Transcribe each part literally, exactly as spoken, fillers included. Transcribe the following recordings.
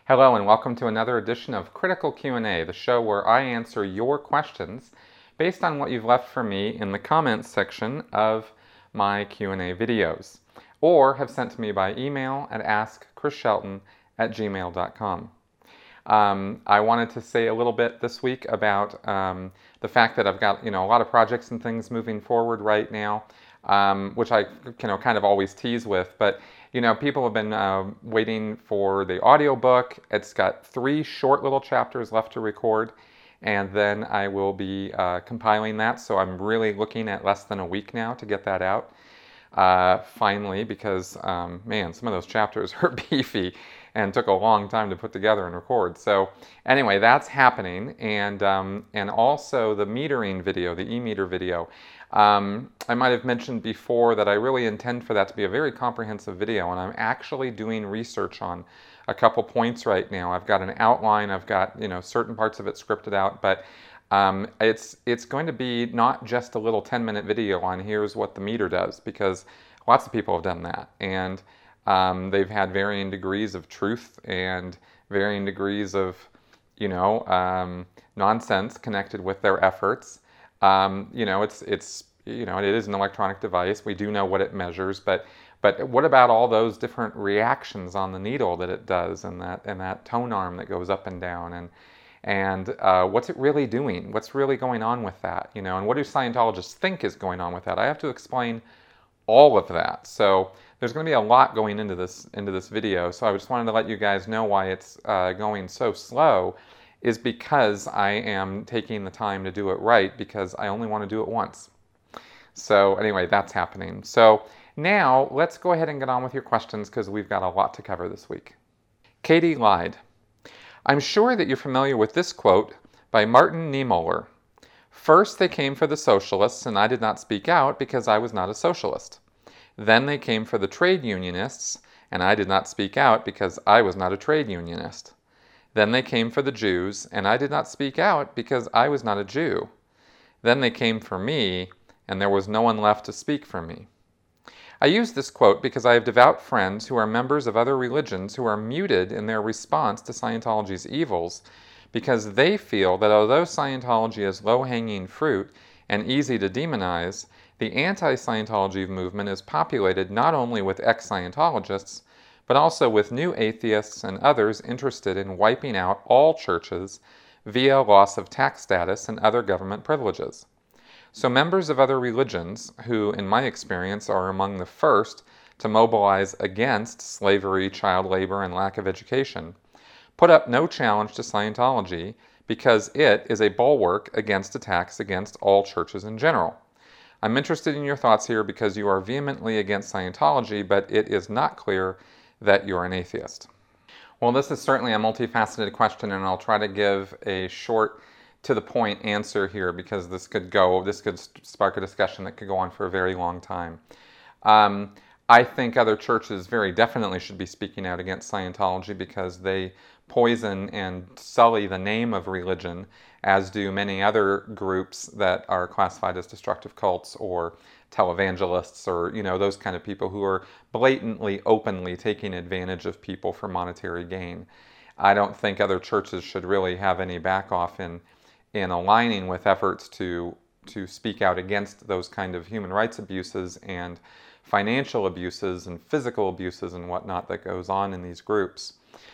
Hello and welcome to another edition of Critical Q and A, the show where I answer your questions based on what you've left for me in the comments section of my Q and A videos, or have sent to me by email at ask chris shelton at gmail dot com. Um, I wanted to say a little bit this week about um, the fact that I've got you know a lot of projects and things moving forward right now, um, which I you know kind of always tease with, but you know people have been uh, waiting for the audiobook. It's got three short little chapters left to record, and then I will be uh, compiling that. So I'm really looking at less than a week now to get that out. Uh, finally, because um, man, some of those chapters are beefy and took a long time to put together and record. So anyway, that's happening, and um, and also the metering video, the e-meter video. Um, I might have mentioned before that I really intend for that to be a very comprehensive video, and I'm actually doing research on a couple points right now. I've got an outline, I've got you know certain parts of it scripted out, but Um, it's it's going to be not just a little ten minute video on here's what the meter does, because lots of people have done that, and um, they've had varying degrees of truth and varying degrees of you know um, nonsense connected with their efforts. Um, you know it's it's you know it is an electronic device. We do know what it measures, but but what about all those different reactions on the needle that it does, and that and that tone arm that goes up and down, and And uh, what's it really doing? What's really going on with that? You know, and what do Scientologists think is going on with that? I have to explain all of that. So there's going to be a lot going into this into this video. So I just wanted to let you guys know why it's uh, going so slow, is because I am taking the time to do it right, because I only want to do it once. So anyway, that's happening. So now let's go ahead and get on with your questions, because we've got a lot to cover this week. Katie lied. I'm sure that you're familiar with this quote by Martin Niemöller. First they came for the socialists, and I did not speak out because I was not a socialist. Then they came for the trade unionists, and I did not speak out because I was not a trade unionist. Then they came for the Jews, and I did not speak out because I was not a Jew. Then they came for me, and there was no one left to speak for me. I use this quote because I have devout friends who are members of other religions who are muted in their response to Scientology's evils, because they feel that although Scientology is low-hanging fruit and easy to demonize, the anti-Scientology movement is populated not only with ex-Scientologists, but also with new atheists and others interested in wiping out all churches via loss of tax status and other government privileges. So members of other religions, who in my experience are among the first to mobilize against slavery, child labor, and lack of education, put up no challenge to Scientology because it is a bulwark against attacks against all churches in general. I'm interested in your thoughts here because you are vehemently against Scientology, but it is not clear that you're an atheist. Well, this is certainly a multifaceted question, and I'll try to give a short to the point answer here, because this could go, this could spark a discussion that could go on for a very long time. Um, I think other churches very definitely should be speaking out against Scientology, because they poison and sully the name of religion, as do many other groups that are classified as destructive cults or televangelists, or you know those kind of people who are blatantly, openly taking advantage of people for monetary gain. I don't think other churches should really have any back off in in aligning with efforts to to speak out against those kind of human rights abuses and financial abuses and physical abuses and whatnot that goes on in these groups.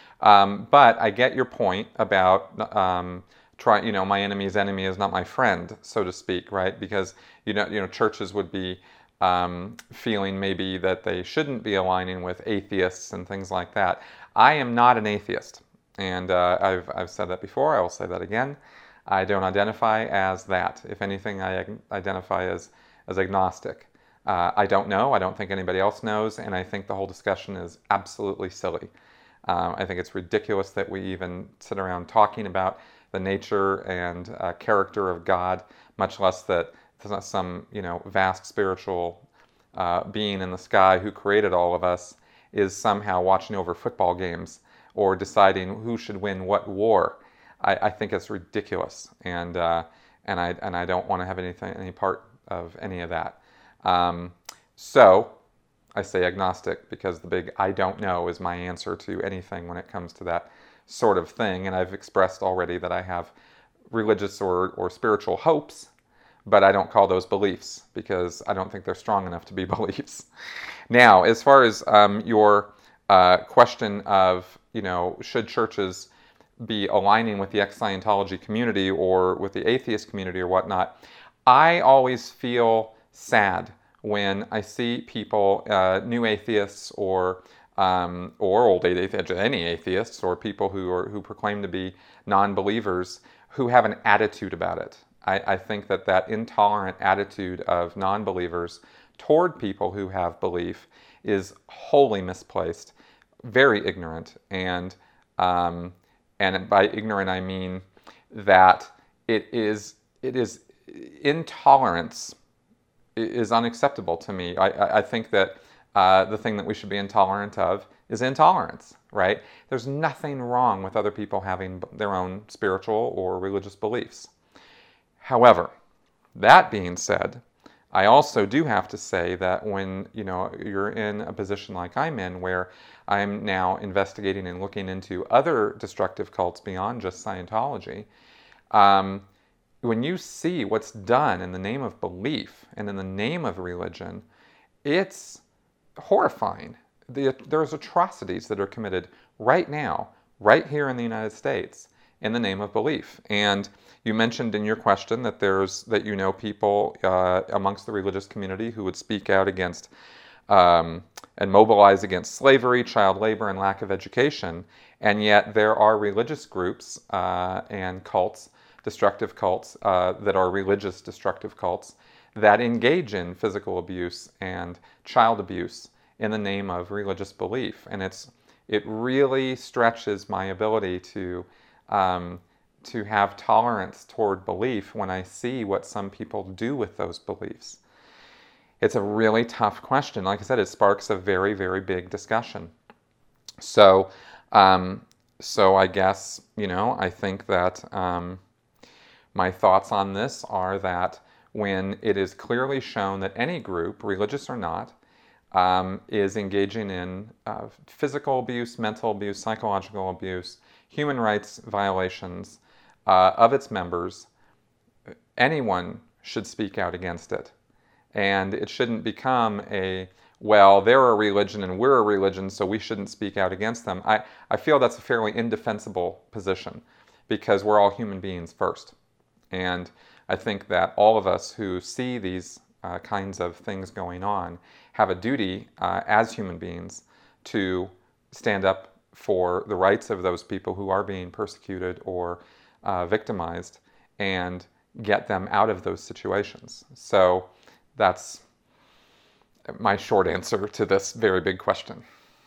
Um, but I get your point about um, try, you know, my enemy's enemy is not my friend, so to speak, right? Because you know, you know, churches would be um, feeling maybe that they shouldn't be aligning with atheists and things like that. I am not an atheist, and uh, I've I've said that before. I will say that again. I don't identify as that. If anything, I identify as, as agnostic. Uh, I don't know. I don't think anybody else knows, and I think the whole discussion is absolutely silly. Um, I think it's ridiculous that we even sit around talking about the nature and uh, character of God, much less that some you know vast spiritual uh, being in the sky who created all of us is somehow watching over football games or deciding who should win what war. I, I think it's ridiculous, and uh, and I and I don't want to have anything any part of any of that. Um, so I say agnostic because the big I don't know is my answer to anything when it comes to that sort of thing. And I've expressed already that I have religious or, or spiritual hopes, but I don't call those beliefs because I don't think they're strong enough to be beliefs. Now, as far as um, your uh, question of, you know, should churches be aligning with the ex-Scientology community or with the atheist community or whatnot, I always feel sad when I see people, uh, new atheists or um, or old atheists, any atheists, or people who are who proclaim to be non-believers, who have an attitude about it. I, I think that that intolerant attitude of non-believers toward people who have belief is wholly misplaced, very ignorant, and um, and by ignorant I mean that it is it is intolerance is unacceptable to me. I, I think that uh, the thing that we should be intolerant of is intolerance, right? There's nothing wrong with other people having their own spiritual or religious beliefs. However, that being said, I also do have to say that when, you know, you're in a position like I'm in, where I'm now investigating and looking into other destructive cults beyond just Scientology, um, when you see what's done in the name of belief and in the name of religion, it's horrifying. The, there's atrocities that are committed right now, right here in the United States, in the name of belief. And you mentioned in your question that there's that you know people uh, amongst the religious community who would speak out against um, and mobilize against slavery, child labor, and lack of education. And yet there are religious groups uh, and cults, destructive cults, uh, that are religious destructive cults, that engage in physical abuse and child abuse in the name of religious belief. And it's it really stretches my ability to um, to have tolerance toward belief when I see what some people do with those beliefs. It's a really tough question. Like I said, it sparks a very, very big discussion. So, um, so I guess, you know, I think that um, my thoughts on this are that when it is clearly shown that any group, religious or not, um, is engaging in uh, physical abuse, mental abuse, psychological abuse, human rights violations uh, of its members, anyone should speak out against it. And it shouldn't become a, well, they're a religion and we're a religion, so we shouldn't speak out against them. I, I feel that's a fairly indefensible position because we're all human beings first. And I think that all of us who see these uh, kinds of things going on have a duty uh, as human beings to stand up for the rights of those people who are being persecuted or uh, victimized and get them out of those situations. So that's my short answer to this very big question.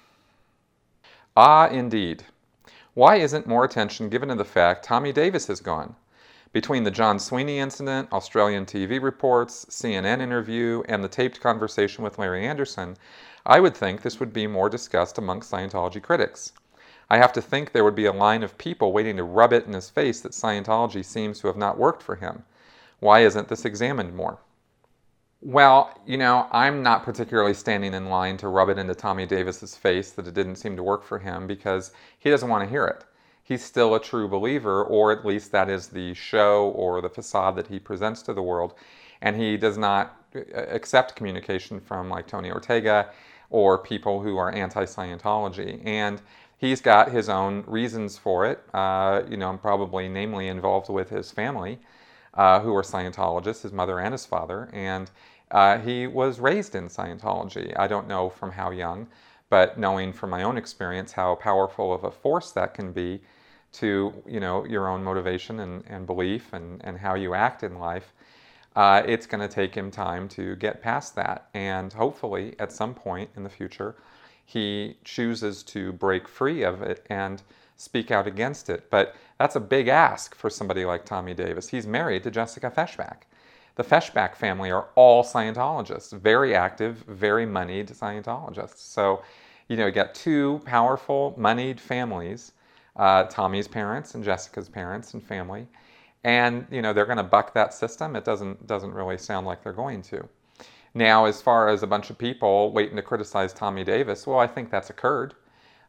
Ah, indeed. Why isn't more attention given to the fact Tommy Davis is gone? Between the John Sweeney incident, Australian T V reports, C N N interview, and the taped conversation with Larry Anderson, I would think this would be more discussed amongst Scientology critics. I have to think there would be a line of people waiting to rub it in his face that Scientology seems to have not worked for him. Why isn't this examined more? Well, you know, I'm not particularly standing in line to rub it into Tommy Davis's face that it didn't seem to work for him because he doesn't want to hear it. He's still a true believer, or at least that is the show or the facade that he presents to the world. And he does not accept communication from like Tony Ortega or people who are anti-Scientology. And he's got his own reasons for it, uh, you know, probably namely involved with his family, uh, who are Scientologists, his mother and his father. And uh, he was raised in Scientology. I don't know from how young, but knowing from my own experience how powerful of a force that can be to, you know, your own motivation and, and belief and, and how you act in life, uh, it's going to take him time to get past that. And hopefully, at some point in the future, he chooses to break free of it and speak out against it. But that's a big ask for somebody like Tommy Davis. He's married to Jessica Feshbach. The Feshbach family are all Scientologists, very active, very moneyed Scientologists. So, you know, you got two powerful, moneyed families, uh, Tommy's parents and Jessica's parents and family, and, you know, they're going to buck that system. It doesn't, doesn't really sound like they're going to. Now, as far as a bunch of people waiting to criticize Tommy Davis, well, I think that's occurred.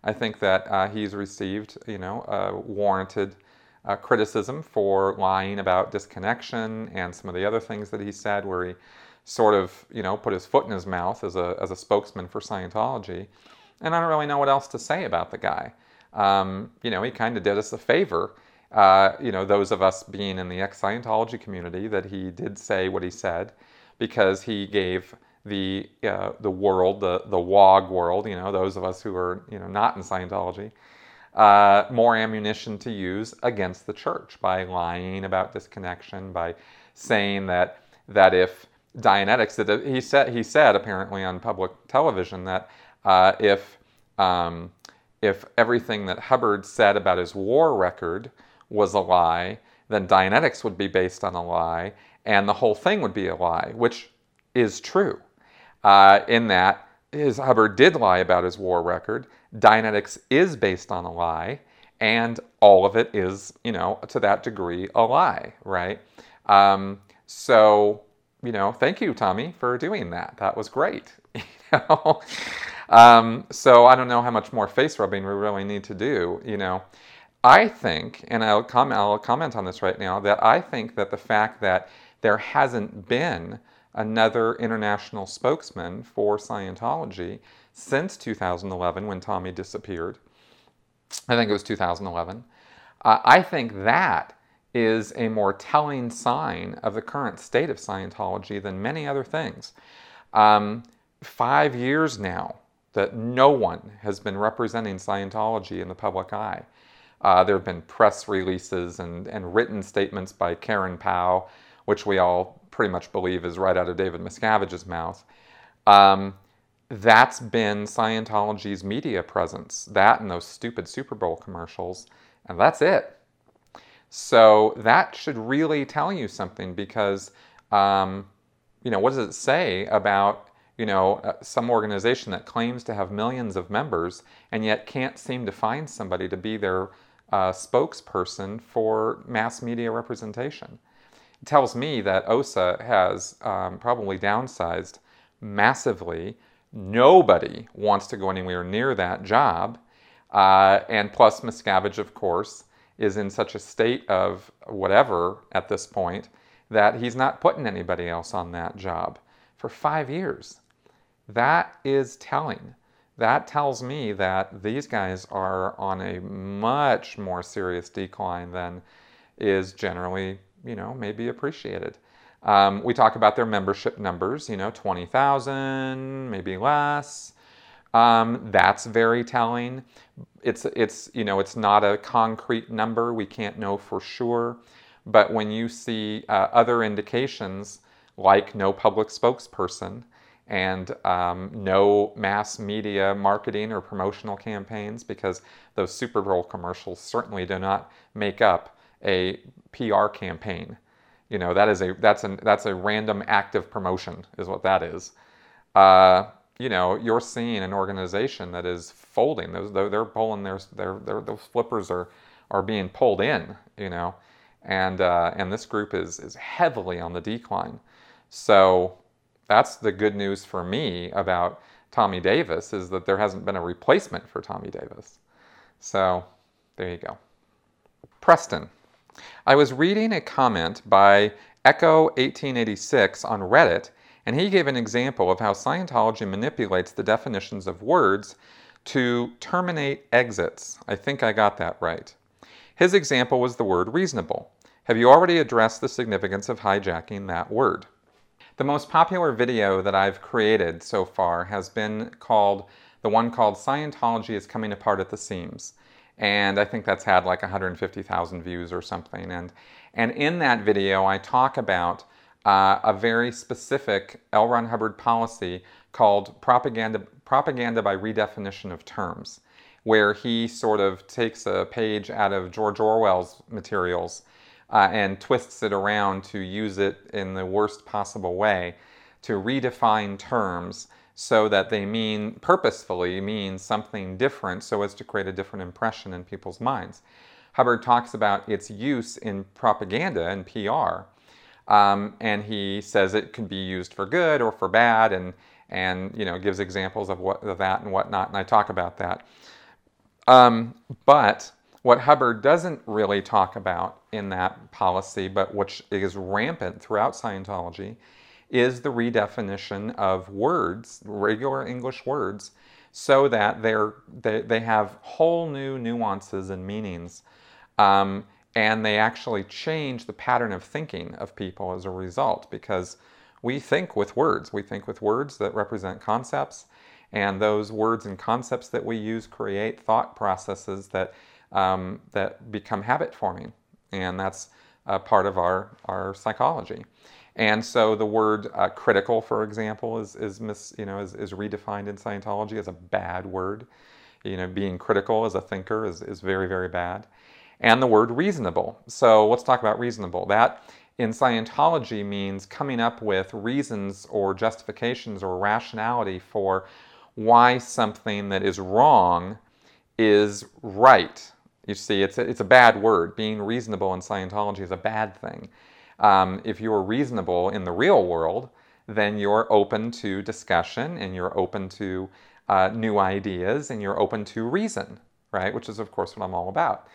I think that uh, he's received, you know, uh, warranted uh, criticism for lying about disconnection and some of the other things that he said, where he sort of, you know, put his foot in his mouth as a as a spokesman for Scientology. And I don't really know what else to say about the guy. Um, you know, he kind of did us a favor. Uh, you know, those of us being in the ex-Scientology community, that he did say what he said, because he gave the uh, the world, the the W O G world, you know, those of us who are, you know, not in Scientology, uh, more ammunition to use against the church by lying about disconnection, by saying that that if Dianetics, that he said he said apparently on public television that uh, if um, if everything that Hubbard said about his war record was a lie, then Dianetics would be based on a lie, and the whole thing would be a lie, which is true. Uh, in that, his Hubbard did lie about his war record. Dianetics is based on a lie, and all of it is, you know, to that degree, a lie, right? Um, so, you know, thank you, Tommy, for doing that. That was great. You know? um, so I don't know how much more face rubbing we really need to do, you know. I think, and I'll comment, I'll comment on this right now, that I think that the fact that there hasn't been another international spokesman for Scientology since two thousand eleven, when Tommy disappeared, I think it was two thousand eleven, uh, I think that is a more telling sign of the current state of Scientology than many other things. Um, five years now that no one has been representing Scientology in the public eye. Uh, there have been press releases and, and written statements by Karen Powell, which we all pretty much believe is right out of David Miscavige's mouth. Um, that's been Scientology's media presence, that and those stupid Super Bowl commercials, and that's it. So that should really tell you something, because, um, you know, what does it say about, you know, uh, some organization that claims to have millions of members and yet can't seem to find somebody to be their uh, spokesperson for mass media representation? It tells me that O S A has um, probably downsized massively. Nobody wants to go anywhere near that job. Uh, and plus Miscavige, of course, is in such a state of whatever at this point that he's not putting anybody else on that job for five years. That is telling. That tells me that these guys are on a much more serious decline than is generally, you know, maybe appreciated. Um, we talk about their membership numbers, you know, twenty thousand, maybe less. Um, that's very telling. It's, it's, you know, it's not a concrete number. We can't know for sure. But when you see uh, other indications, like no public spokesperson and um, no mass media marketing or promotional campaigns, because those Super Bowl commercials certainly do not make up a P R campaign. You know, that is a, that's a, that's a random act of promotion is what that is. Uh, you know, you're seeing an organization that is folding. Those, they're, they're pulling their, their, their, those flippers are, are being pulled in, you know, and, uh, and this group is, is heavily on the decline. So that's the good news for me about Tommy Davis, is that there hasn't been a replacement for Tommy Davis. So there you go. Preston. I was reading a comment by Echo eighteen eighty-six on Reddit, and he gave an example of how Scientology manipulates the definitions of words to terminate exits. I think I got that right. His example was the word reasonable. Have you already addressed the significance of hijacking that word? The most popular video that I've created so far has been called, the one called Scientology is Coming Apart at the Seams. And I think that's had like one hundred fifty thousand views or something. And, and in that video, I talk about uh, a very specific L. Ron Hubbard policy called propaganda, propaganda by redefinition of terms, where he sort of takes a page out of George Orwell's materials uh, and twists it around to use it in the worst possible way to redefine terms so that they mean, purposefully mean something different so as to create a different impression in people's minds. Hubbard talks about its use in propaganda and P R, um, and he says it can be used for good or for bad, and, and you know, gives examples of, what, of that and whatnot, and I talk about that. Um, but what Hubbard doesn't really talk about in that policy, but which is rampant throughout Scientology, is the redefinition of words, regular English words, so that they're, they, they have whole new nuances and meanings. Um, and they actually change the pattern of thinking of people as a result, because we think with words. We think with words that represent concepts, and those words and concepts that we use create thought processes that, um, that become habit forming. And that's a part of our, our psychology. And so the word uh, critical, for example, is, is, mis, you know, is, is redefined in Scientology as a bad word. You know, being critical as a thinker is, is very, very bad. And the word reasonable. So let's talk about reasonable. That in Scientology means coming up with reasons or justifications or rationality for why something that is wrong is right. You see, it's a, it's a bad word. Being reasonable in Scientology is a bad thing. Um, if you're reasonable in the real world, then you're open to discussion, and you're open to uh, new ideas, and you're open to reason, right? Which is, of course, what I'm all about.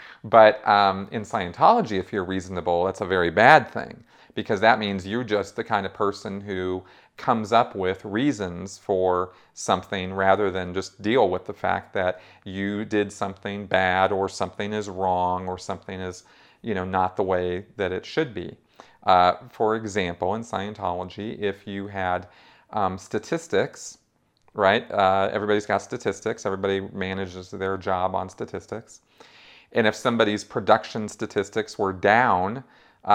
But um, in Scientology, if you're reasonable, that's a very bad thing, because that means you're just the kind of person who comes up with reasons for something rather than just deal with the fact that you did something bad, or something is wrong, or something is, you know, not the way that it should be. Uh, for example, in Scientology, if you had um, statistics, right? Uh, everybody's got statistics. Everybody manages their job on statistics. And if somebody's production statistics were down,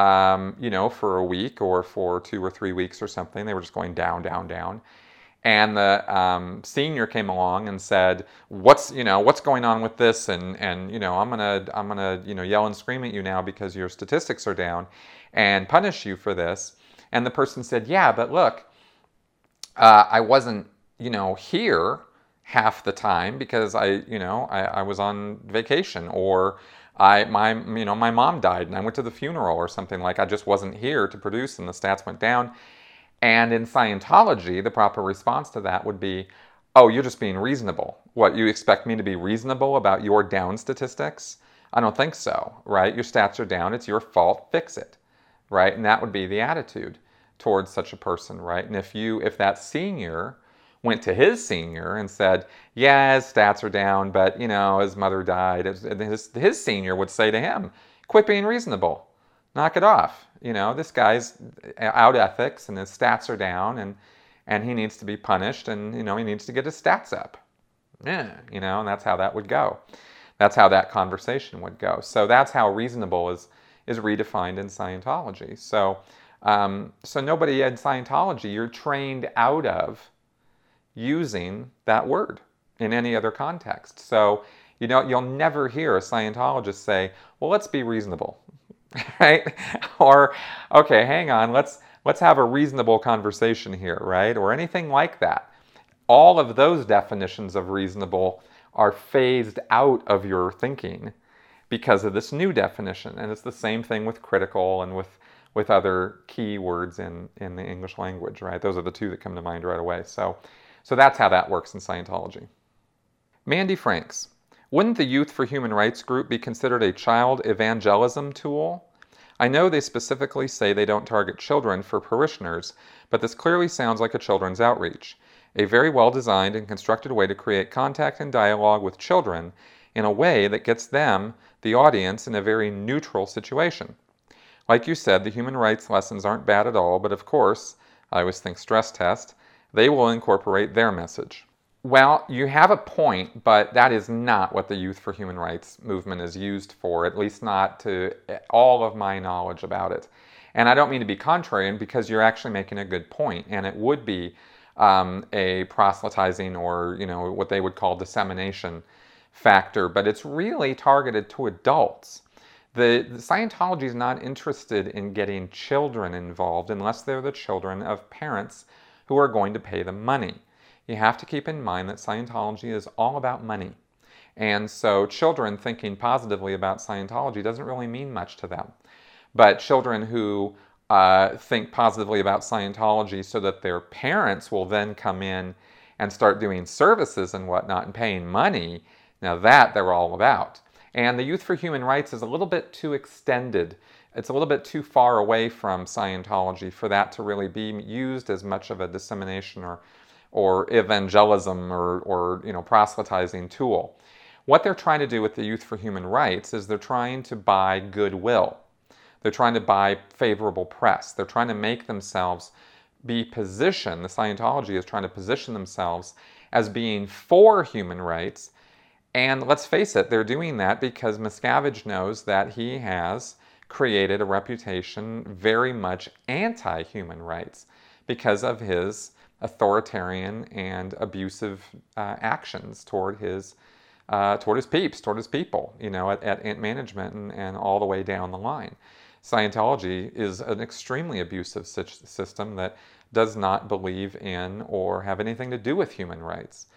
um, you know, for a week or for two or three weeks or something, they were just going down, down, down. And the um, senior came along and said, "What's, you know, what's going on with this? And and you know, I'm gonna I'm gonna you know yell and scream at you now because your statistics are down, and punish you for this." And the person said, "Yeah, but look, uh, I wasn't, you know, here half the time because I, you know, I, I was on vacation, or I, my, you know, my mom died and I went to the funeral or something. Like, I just wasn't here to produce, and the stats went down." And in Scientology, the proper response to that would be, "Oh, you're just being reasonable. What, you expect me to be reasonable about your down statistics? I don't think so, right? Your stats are down. It's your fault. Fix it," right? And that would be the attitude towards such a person, right? And if you, if that senior went to his senior and said, "Yeah, his stats are down, but, you know, his mother died," his, his senior would say to him, "Quit being reasonable. Knock it off. You know, this guy's out ethics and his stats are down, and, and he needs to be punished, and, you know, he needs to get his stats up." Yeah, you know, and that's how that would go. That's how that conversation would go. So that's how reasonable is, is redefined in Scientology. So, um, so nobody in Scientology, you're trained out of using that word in any other context. So, you know, you'll never hear a Scientologist say, "Well, let's be reasonable," right? Or, "Okay, hang on, let's let's have a reasonable conversation here," right? Or anything like that. All of those definitions of reasonable are phased out of your thinking because of this new definition. And it's the same thing with critical and with with other key words in, in the English language, right? Those are the two that come to mind right away. So, so that's how that works in Scientology. Mandy Franks. Wouldn't the Youth for Human Rights group be considered a child evangelism tool? I know they specifically say they don't target children for parishioners, but this clearly sounds like a children's outreach. A very well-designed and constructed way to create contact and dialogue with children in a way that gets them, the audience, in a very neutral situation. Like you said, the human rights lessons aren't bad at all, but of course, I always think stress test, they will incorporate their message. Well, you have a point, but that is not what the Youth for Human Rights movement is used for, at least not to all of my knowledge about it. And I don't mean to be contrarian, because you're actually making a good point, and it would be um, a proselytizing, or, you know, what they would call dissemination factor, but it's really targeted to adults. The, the Scientology is not interested in getting children involved unless they're the children of parents who are going to pay them money. You have to keep in mind that Scientology is all about money. And so children thinking positively about Scientology doesn't really mean much to them. But children who uh, think positively about Scientology so that their parents will then come in and start doing services and whatnot and paying money Now that they're all about. And the Youth for Human Rights is a little bit too extended. It's a little bit too far away from Scientology for that to really be used as much of a dissemination or, or evangelism or, or you know, proselytizing tool. What they're trying to do with the Youth for Human Rights is they're trying to buy goodwill. They're trying to buy favorable press. They're trying to make themselves be positioned, the Scientology is trying to position themselves as being for human rights. And let's face it, they're doing that because Miscavige knows that he has created a reputation very much anti-human rights because of his authoritarian and abusive uh, actions toward his uh, toward his peeps, toward his people, you know, at, at management and, and all the way down the line. Scientology is an extremely abusive system that does not believe in or have anything to do with human rights.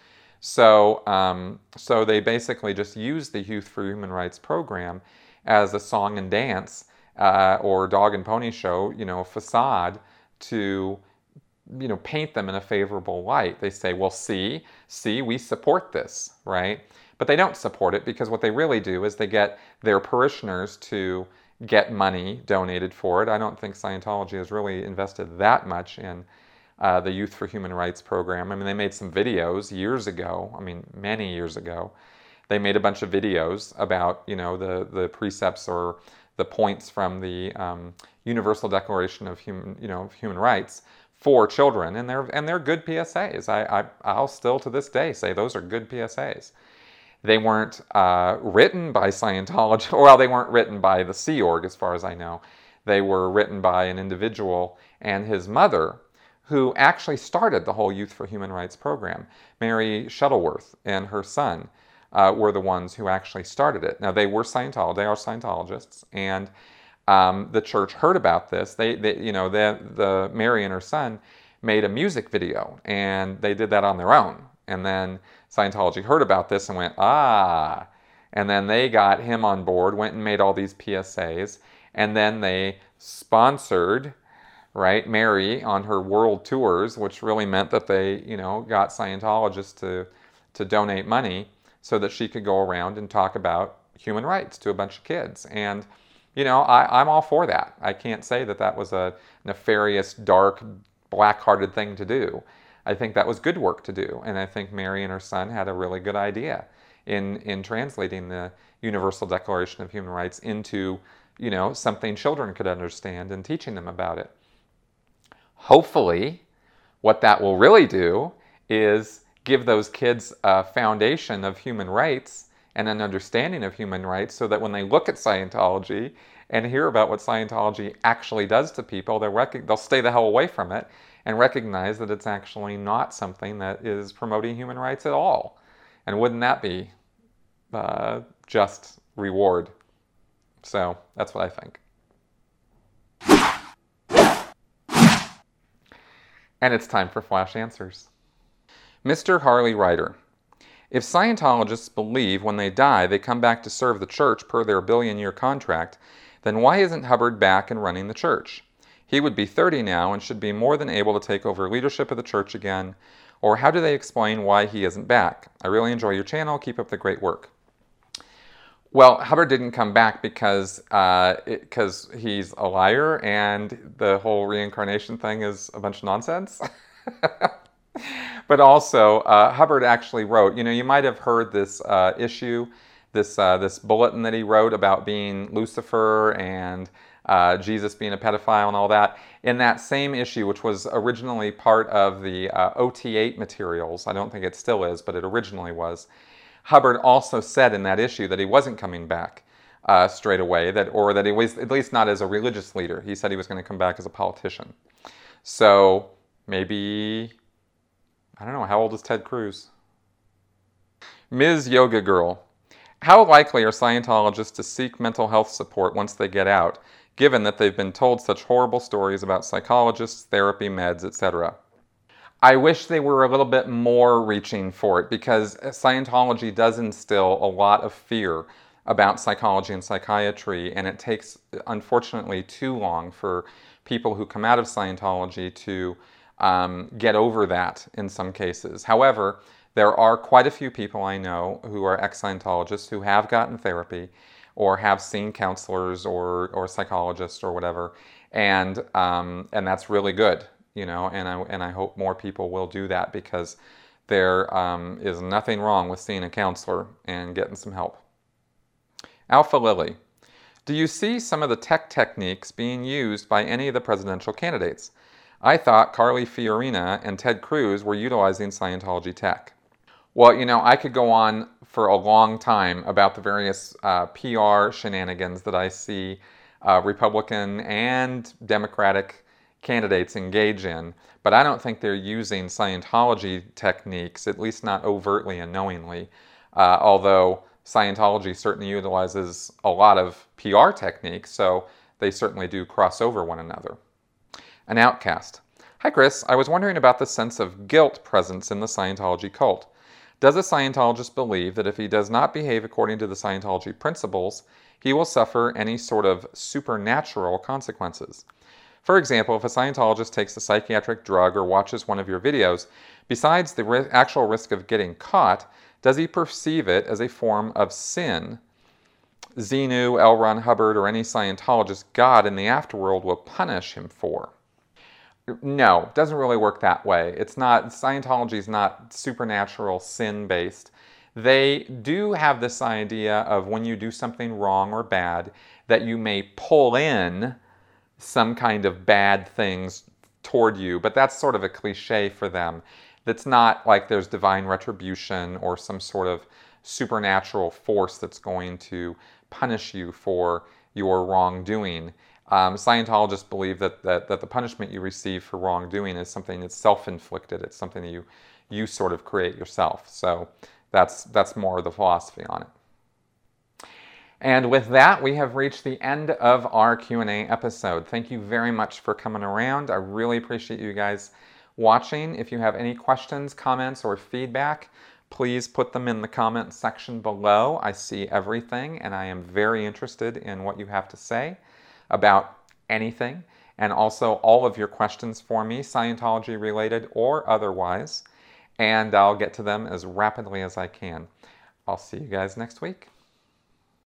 So, um, so they basically just use the Youth for Human Rights program as a song and dance uh, or dog and pony show, you know, facade to, you know, paint them in a favorable light. They say, well, see, see, we support this, right? But they don't support it because what they really do is they get their parishioners to get money donated for it. I don't think Scientology has really invested that much in uh, the Youth for Human Rights program. I mean, they made some videos years ago, I mean, many years ago. They made a bunch of videos about, you know, the, the precepts or the points from the um, Universal Declaration of Human, you know, of Human Rights for children, and they're, and they're good P S As. I, I, I'll still to this day say those are good P S As. They weren't uh, written by Scientology, or well, they weren't written by the Sea Org, as far as I know. They were written by an individual and his mother, who actually started the whole Youth for Human Rights program. Mary Shuttleworth and her son uh, were the ones who actually started it. Now, they were Scientologists, they are Scientologists, and um, the church heard about this. They, they you know, the, the Mary and her son made a music video, and they did that on their own. And then Scientology heard about this and went, ah, and then they got him on board, went and made all these P S As, and then they sponsored, right, Mary on her world tours, which really meant that they, you know, got Scientologists to, to donate money so that she could go around and talk about human rights to a bunch of kids. And, you know, I, I'm all for that. I can't say that that was a nefarious, dark, black-hearted thing to do. I think that was good work to do, and I think Mary and her son had a really good idea in, in translating the Universal Declaration of Human Rights into, you know, something children could understand and teaching them about it. Hopefully, what that will really do is give those kids a foundation of human rights and an understanding of human rights so that when they look at Scientology and hear about what Scientology actually does to people, they'll, rec- they'll stay the hell away from it and recognize that it's actually not something that is promoting human rights at all. And wouldn't that be uh, just reward? So that's what I think. And it's time for Flash Answers. Mister Harley Ryder. If Scientologists believe when they die they come back to serve the church per their billion-year contract, then why isn't Hubbard back and running the church? He would be thirty now and should be more than able to take over leadership of the church again. Or how do they explain why he isn't back? I really enjoy your channel. Keep up the great work. Well, Hubbard didn't come back because uh, it, 'cause he's a liar and the whole reincarnation thing is a bunch of nonsense. But also, uh, Hubbard actually wrote, you know, you might have heard this uh, issue, this, uh, this bulletin that he wrote about being Lucifer and Uh, Jesus being a pedophile and all that. In that same issue, which was originally part of the uh, O T eight materials, I don't think it still is, but it originally was, Hubbard also said in that issue that he wasn't coming back uh, straight away, that, or that he was, at least not as a religious leader. He said he was going to come back as a politician. So maybe, I don't know, how old is Ted Cruz? Miz Yoga Girl. How likely are Scientologists to seek mental health support once they get out, given that they've been told such horrible stories about psychologists, therapy, meds, et cetera? I wish they were a little bit more reaching for it, because Scientology does instill a lot of fear about psychology and psychiatry, and it takes, unfortunately, too long for people who come out of Scientology to um, get over that in some cases. However, There are quite a few people I know who are ex-Scientologists who have gotten therapy or have seen counselors or, or psychologists or whatever, and um, and that's really good, you know, and I, and I hope more people will do that, because there um, is nothing wrong with seeing a counselor and getting some help. Alpha Lily, do you see some of the tech techniques being used by any of the presidential candidates? I thought Carly Fiorina and Ted Cruz were utilizing Scientology tech. Well, you know, I could go on for a long time about the various uh, P R shenanigans that I see uh, Republican and Democratic candidates engage in, but I don't think they're using Scientology techniques, at least not overtly and knowingly, uh, although Scientology certainly utilizes a lot of P R techniques, so they certainly do cross over one another. An outcast. Hi Chris, I was wondering about the sense of guilt presence in the Scientology cult. Does a Scientologist believe that if he does not behave according to the Scientology principles, he will suffer any sort of supernatural consequences? For example, if a Scientologist takes a psychiatric drug or watches one of your videos, besides the ri- actual risk of getting caught, does he perceive it as a form of sin? Xenu, L. Ron Hubbard, or any Scientologist God in the afterworld will punish him for. No, it doesn't really work that way. It's not, Scientology is not supernatural, sin-based. They do have this idea of when you do something wrong or bad, that you may pull in some kind of bad things toward you, but that's sort of a cliche for them. That's not like there's divine retribution or some sort of supernatural force that's going to punish you for your wrongdoing. Um, Scientologists believe that, that, that the punishment you receive for wrongdoing is something that's self-inflicted. It's something that you, you sort of create yourself. So that's, that's more the philosophy on it. And with that, we have reached the end of our Q and A episode. Thank you very much for coming around. I really appreciate you guys watching. If you have any questions, comments, or feedback, please put them in the comment section below. I see everything, and I am very interested in what you have to say about anything, and also all of your questions for me, Scientology related or otherwise, and I'll get to them as rapidly as I can. I'll see you guys next week.